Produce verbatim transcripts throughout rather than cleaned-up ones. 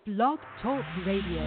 Blog Talk Radio.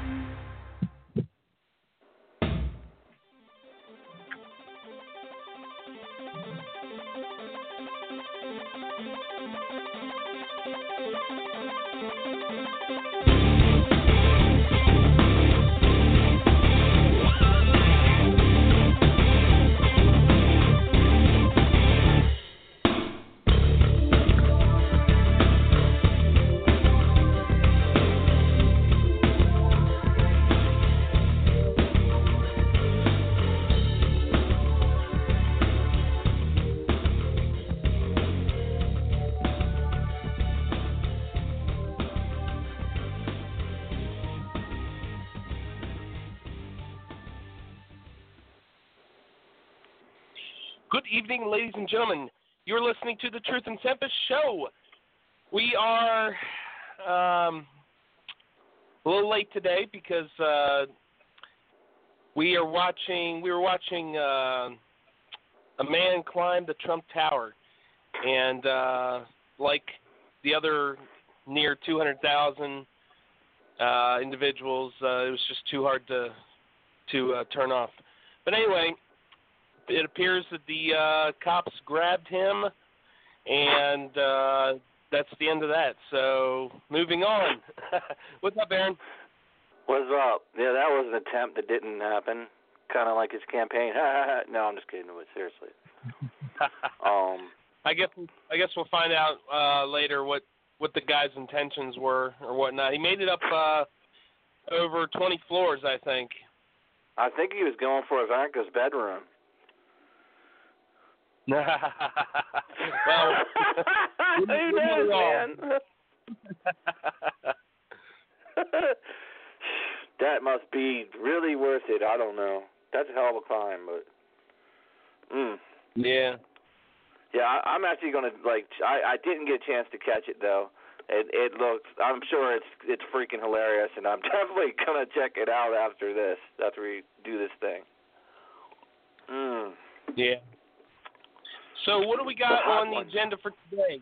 Good evening, ladies and gentlemen. You're listening to the Truth and Tempest Show. We are um, a little late today because uh, we are watching. We were watching uh, a man climb the Trump Tower, and uh, like the other near two hundred thousand uh, individuals, uh, it was just too hard to to uh, turn off. But anyway. It appears that the uh, cops grabbed him, and uh, that's the end of that. So, moving on. What's up, Aaron? What's up? Yeah, that was an attempt that didn't happen. Kind of like his campaign. No, I'm just kidding. But seriously. um, I guess I guess we'll find out uh, later what, what the guy's intentions were or whatnot. He made it up uh, over twenty floors, I think. I think he was going for Ivanka's bedroom. Well, who knows, man? That must be really worth it. I don't know. That's a hell of a climb, but mm. yeah, yeah. I, I'm actually gonna like. I, I didn't get a chance to catch it though. It it looks. I'm sure it's it's freaking hilarious, and I'm definitely gonna check it out after this. After we do this thing. Mm. Yeah. So what do we got on the agenda for today?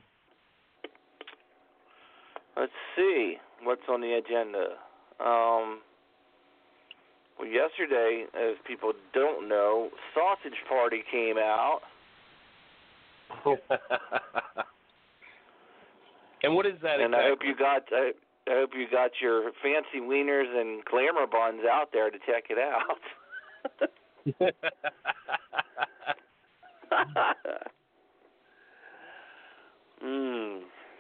Let's see what's on the agenda. Um, well, yesterday, as people don't know, Sausage Party came out. And what is that? And exactly? I hope you got I, I hope you got your fancy wieners and glamour buns out there to check it out. mm.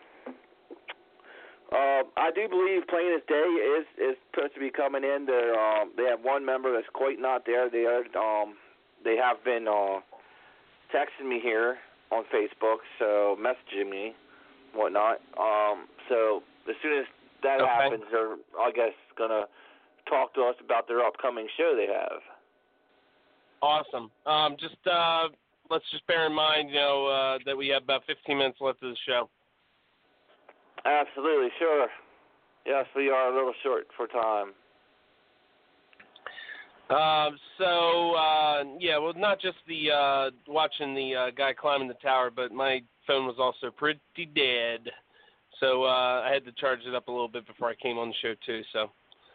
uh, I do believe Plain as Day is, is supposed to be coming in. Um, they have one member that's quite not there. They are um, they have been uh, texting me here on Facebook, so messaging me, whatnot. Um, so as soon as that okay. happens, they're I guess gonna talk to us about their upcoming show they have. Awesome. Um, just uh, let's just bear in mind, you know, uh, that we have about fifteen minutes left of the show. Absolutely, sure. Yes, we are a little short for time. Um, so uh, yeah, well, not just the uh, watching the uh, guy climbing the tower, but my phone was also pretty dead, so uh, I had to charge it up a little bit before I came on the show too. So,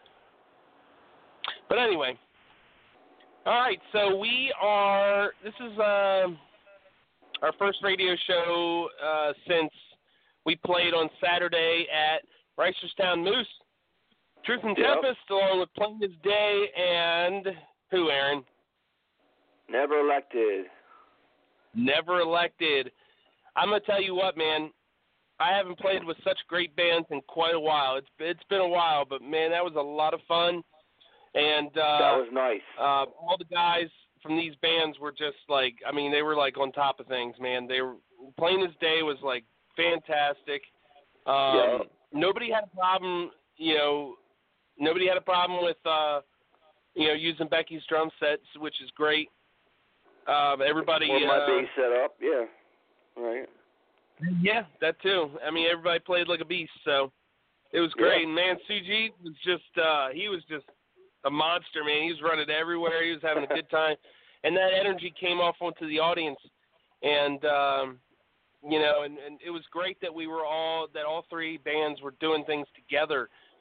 but anyway. All right, so we are, this is uh, our first radio show uh, since we played on Saturday at Reisterstown Moose. Truth and yep. Tempest, along with Plain as Day, and who, Aaron? Never Elected. Never Elected. I'm going to tell you what, man, I haven't played with such great bands in quite a while. It's It's been a while, but, man, that was a lot of fun. And uh, that was nice. Uh, all the guys from these bands were just like, I mean, they were like on top of things, man. They were Plain as Day was like fantastic. Um, yeah. Nobody had a problem, you know. Nobody had a problem with, uh, you know, using Becky's drum sets, which is great. Um, everybody. Or my uh, bass set up, yeah, right. Yeah, that too. I mean, everybody played like a beast, so it was great. Yeah. And man, Suji was just, uh, he was just. a monster, man. He was running everywhere. He was having a good time. And that energy came off onto the audience. And, um, you know, and, and it was great that we were all, that all three bands were doing things together.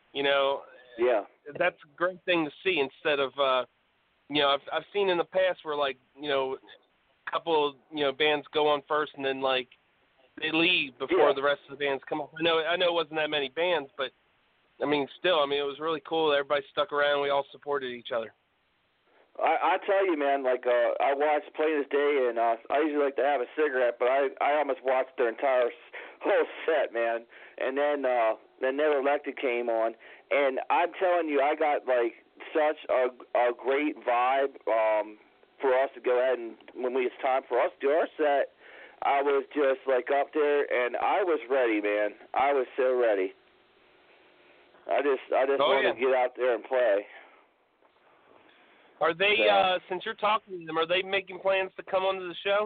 You know, yeah, that's a great thing to see instead of, uh, you know, I've I've seen in the past where like, you know, a couple you know bands go on first and then like they leave before yeah. the rest of the bands come up. I know I know it wasn't that many bands, but I mean, still, I mean, it was really cool. Everybody stuck around. We all supported each other. I, I tell you, man, like uh, I watched Plain as Day, and uh, I usually like to have a cigarette, but I I almost watched their entire whole set, man. And then uh, then Never Elected came on, and I'm telling you, I got like such a a great vibe um, for us to go ahead and when we it's time for us to do our set. I was just like up there, and I was ready, man. I was so ready. I just I just oh, wanted yeah. to get out there and play. Are they, so, uh, since you're talking to them, are they making plans to come onto the show?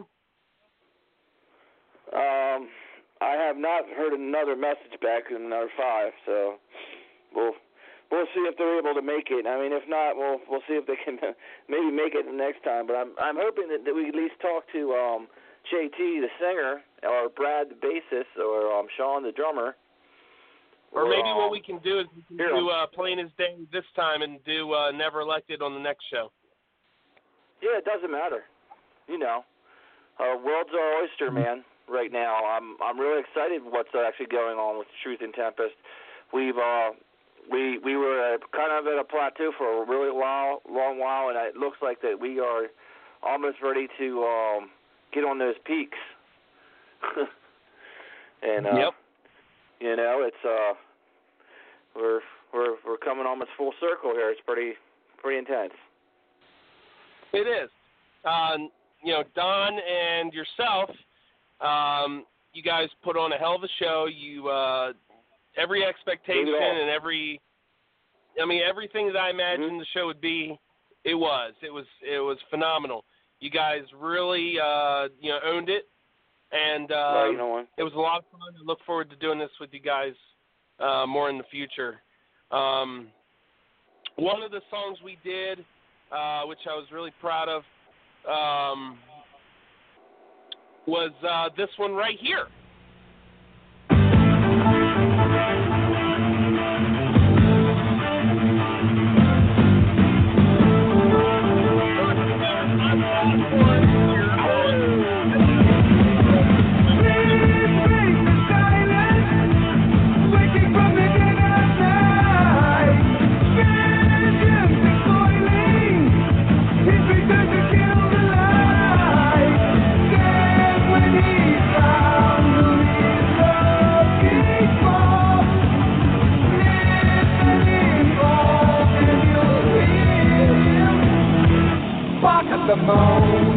Um, I have not heard another message back in another five, so we'll we'll see if they're able to make it. I mean, if not, we'll we'll see if they can maybe make it the next time. But I'm I'm hoping that, that we at least talk to um, J T, the singer, or Brad, the bassist, or um, Sean, the drummer. Or maybe um, what we can do is we can here, do uh, Plain as Day this time and do uh, Never Elected on the next show. Yeah, it doesn't matter. You know, uh, world's our oyster, man. Right now, I'm I'm really excited what's actually going on with Truth and Tempest. We've uh we we were kind of at a plateau for a really while, long while, and it looks like that we are almost ready to um, get on those peaks. and uh, yep. you know, it's uh we're we're we're coming almost full circle here. It's pretty pretty intense. It is. Um, you know, Don and yourself, um, you guys put on a hell of a show. You uh, every expectation and every, I mean, everything that I imagined mm-hmm. the show would be, it was. It was. It was phenomenal. You guys really, uh, you know, owned it, and uh, well, you know what? It was a lot of fun. I look forward to doing this with you guys uh, more in the future. Um, one of the songs we did, uh, which I was really proud of, um, was uh, this one right here. The moon.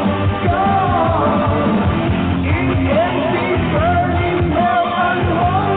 Burning hell unholy.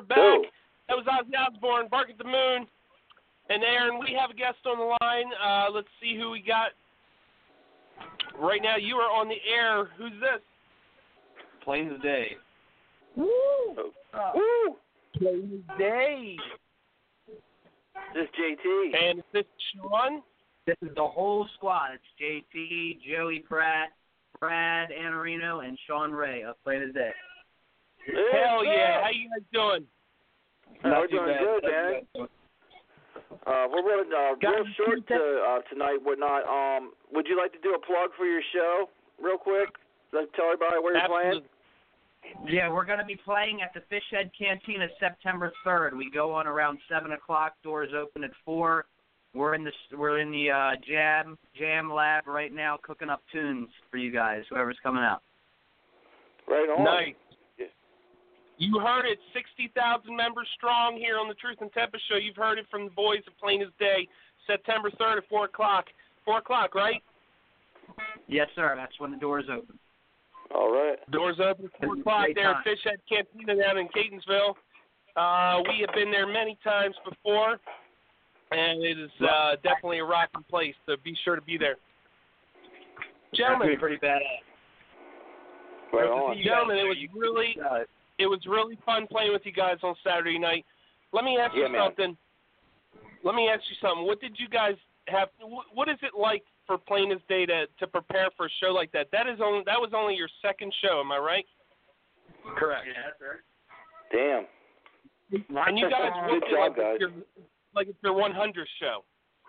back. Ooh. That was Ozzy Osbourne, Bark at the Moon. And Aaron, we have a guest on the line. Uh, let's see who we got. Right now, you are on the air. Who's this? Plain as day. Woo! Uh, Woo! Plain as day. This is J T. And is this Sean? This is the whole squad. It's J T, Joey Pratt, Brad Anarino, and Sean Ray of Plain as Day. Hell yeah. How you guys doing? Uh, we're doing good, man. Uh, we're running uh, real short to, uh, tonight, whatnot. Um, would you like to do a plug for your show real quick? Let's tell everybody where you're Absolutely. playing. Yeah, we're going to be playing at the Fishhead Cantina September third. We go on around seven o'clock. Doors open at four. We're in the we're in the uh, jam jam lab right now, cooking up tunes for you guys. Whoever's coming out. Right on. Nice. You heard it, sixty thousand members strong here on the Truth and Tempest Show. You've heard it from the boys of Plain as Day, September third at four o'clock. four o'clock, right? Yes, sir. That's when the doors open. All right. Doors open at four o'clock there at Fishhead Cantina down in Catonsville. Uh, we have been there many times before, and it is uh, definitely a rocking place, so be sure to be there. Gentlemen, pretty badass. Right on. Gentlemen, it was really... It was really fun playing with you guys on Saturday night. Let me ask Yeah, you man. something. Let me ask you something. What did you guys have? What is it like for Plain as Day to, to prepare for a show like that? That is only that was only your second show. Am I right? Correct. Yeah, sir. Damn. And you guys Good worked it job, like guys. it's your like it's your one hundredth show.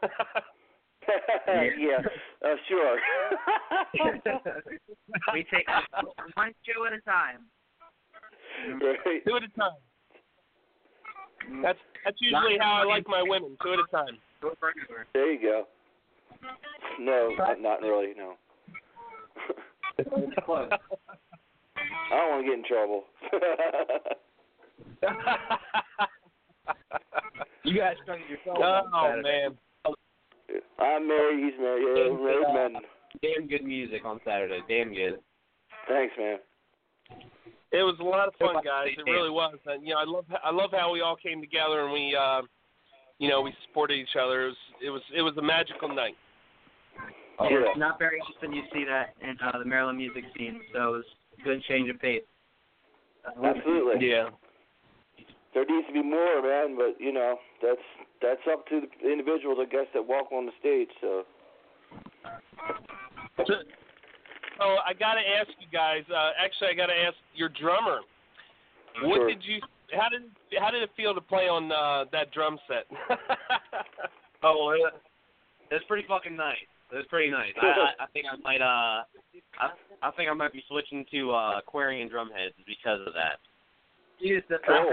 yeah, uh, sure. We take one show at a time. Right. Two at a time. That's that's usually how I like my women. Two at a time. There you go. No, not, not really, no. I don't want to get in trouble. You guys started yourself. Oh, man. I'm married, he's married. Yeah, we're married men. Damn good music on Saturday. Damn good. Thanks, man. It was a lot of fun, guys. It really was. And, you know, I love I love how we all came together and we, uh, you know, we supported each other. It was it was it was a magical night. Oh, Yeah. It's not very often you see that in uh, the Maryland music scene, so it was a good change of pace. Absolutely. Yeah. There needs to be more, man, but, you know, that's that's up to the individuals, I guess, that walk on the stage, so. Oh, I got to ask you guys. Uh, actually, I got to ask your drummer. What Sure. did you? How did how did it feel to play on uh, that drum set? Oh, it was pretty fucking nice. It was pretty nice. I, I, I think I might uh, I, I think I might be switching to uh, Aquarian drum heads because of that. Use the Cool.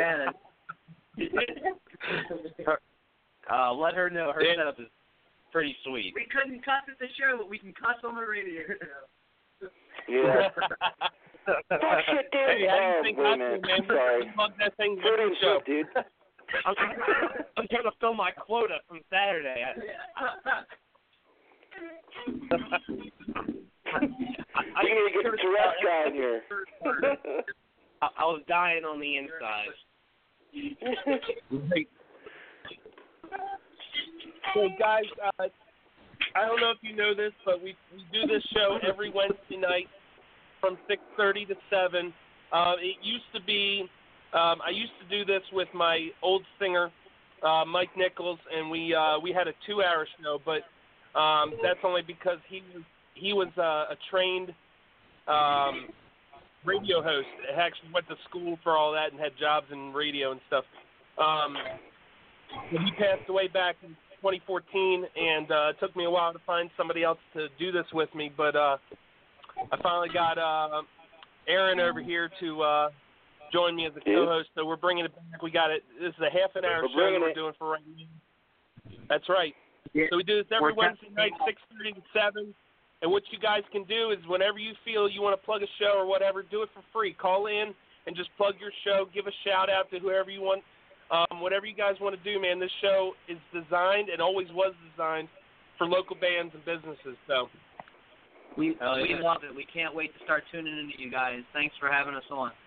Uh, let her know her Yeah. setup is pretty sweet. We couldn't cuss at the show, but we can cuss on the radio. Yeah. Fuck shit, dude. Hey, how do you Oh, think wait a I minute. feel, man? Sorry. Plug that thing Put in in the show. shit, dude. I'm, I'm trying to fill my quota from Saturday. I, I, I, You need to get the Tourette's guy in here. I, I was dying on the inside. Great. So, guys, uh, I don't know if you know this, but we we do this show every Wednesday night from six thirty to seven. Uh, it used to be, um, I used to do this with my old singer, uh, Mike Nichols, and we uh, we had a two-hour show, but um, that's only because he was he was uh, a trained um, radio host. He actually went to school for all that and had jobs in radio and stuff. Um, and he passed away back in twenty fourteen, and uh, it took me a while to find somebody else to do this with me, but uh, I finally got uh, Aaron over here to uh, join me as a co-host, so we're bringing it back. We got it. This is a half an hour We're show bringing we're it. doing for right now. That's right. So we do this every We're Wednesday night, six thirty to seven. And what you guys can do is whenever you feel you want to plug a show or whatever, do it for free. Call in and just plug your show. Give a shout-out to whoever you want. Um, whatever you guys want to do, man, this show is designed and always was designed for local bands and businesses. So We, we love it. We can't wait to start tuning into you guys. Thanks for having us on.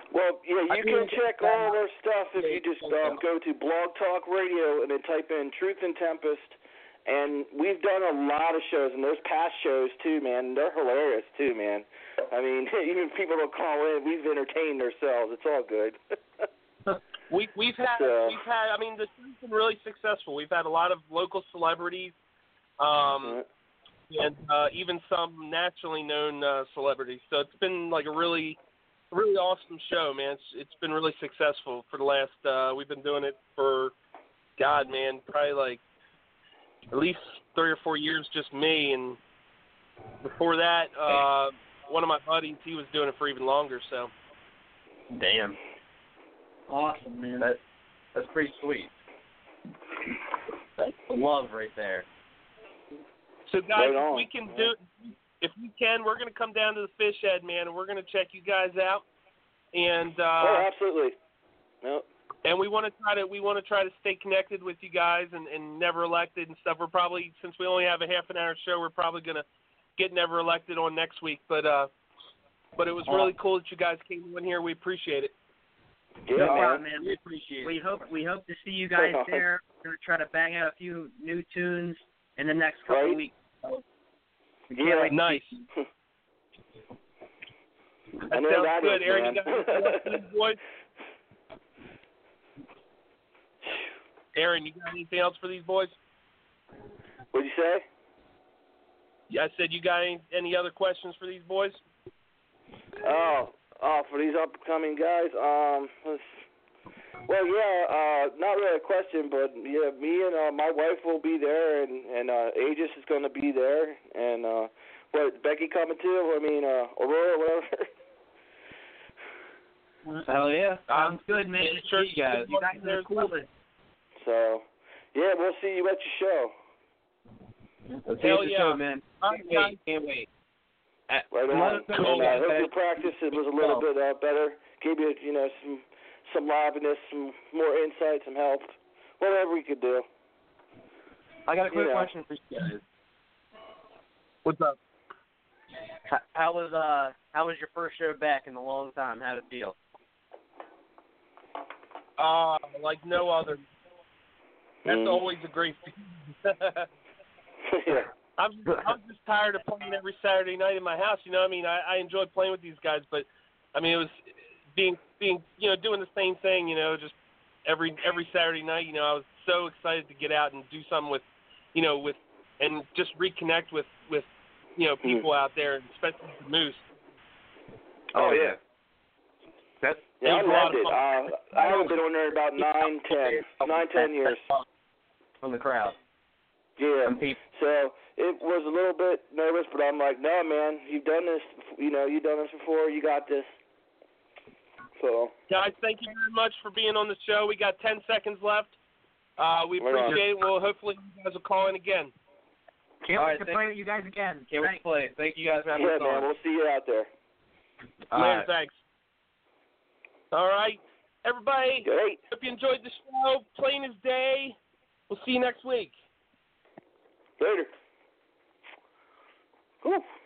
Well, yeah, you I can mean, check uh, all of our stuff if yeah, you just yeah. um, go to Blog Talk Radio and then type in Truth and Tempest. And we've done a lot of shows, and there's past shows too, man. They're hilarious too, man. I mean, even people don't call in. We've entertained ourselves. It's all good. we we've had So- we've had. I mean, this has been really successful. We've had a lot of local celebrities, um, and uh, even some nationally known uh, celebrities. So it's been like a really, really awesome show, man. It's it's been really successful for the last. Uh, we've been doing it for, God, man, probably like at least three or four years, just me. And before that, uh, one of my buddies, he was doing it for even longer. So. Damn. Awesome, man. That that's pretty sweet. That's love right there. So guys, Right if on. we can do, if we can, we're going to come down to the Fish Head, man, and we're going to check you guys out. And uh, oh, absolutely. No. and we want to try to we want to try to stay connected with you guys and, and Never Elected and stuff. We're probably, since we only have a half an hour show, we're probably going to get Never Elected on next week. But uh, but it was really cool that you guys came in here. We appreciate it. Yeah, No man. problem, man. We appreciate it. We hope we hope to see you guys there. We're gonna try to bang out a few new tunes in the next couple Right. of weeks. We can't Yeah. wait to Nice. see That I know sounds that good. is, Aaron, man. you got anything else for these boys? Aaron, you got anything else for these boys? What'd you say? Yeah, I said you got any, any other questions for these boys? Oh, oh, for these upcoming guys, um, let's, well, yeah, uh, not really a question, but yeah, me and uh, my wife will be there, and and uh, Aegis is going to be there, and uh, what Becky coming too? I mean, uh, Aurora, whatever. Hell yeah. Um, Sounds good, man. sure you guys. You guys are there's cool. So, yeah, we'll see you at your show. Let's Hell see yeah. show, man. All right, guys. Can't wait. Right on. Let us know. And I uh, hope your practice it was a little bit uh, better. Gave you, you know, some some liveliness, some more insight, some help, whatever we could do. I got a quick Yeah. question for you guys. What's up? How, how was uh how was your first show back in a long time? How did it feel? Uh, like no other. That's Mm. always a great feeling. Yeah. I'm just, I'm just tired of playing every Saturday night in my house. You know, I mean, I, I enjoy playing with these guys, but I mean, it was being being you know doing the same thing. You know, just every every Saturday night. You know, I was so excited to get out and do something with, you know, with and just reconnect with with you know people out there, especially the Moose. Oh yeah. That's Yeah, I It was a lot loved of it. fun. Uh, I haven't been on there about nine, ten, nine, ten years. from the crowd. Yeah. From people. So it was a little bit nervous, but I'm like, no, man, you've done this. You know, you've done this before. You got this. So. Guys, thank you very much for being on the show. We got ten seconds left. Uh, we Right on. appreciate it. Well, hopefully you guys will call in again. Can't All wait right, to thank- play with you guys again. Can't wait to play. Thank you guys for having Yeah, us on. man. We'll see you out there. All Later, right. thanks. All right, everybody. Great. Hope you enjoyed the show. Plain as day. We'll see you next week. Later. Whew.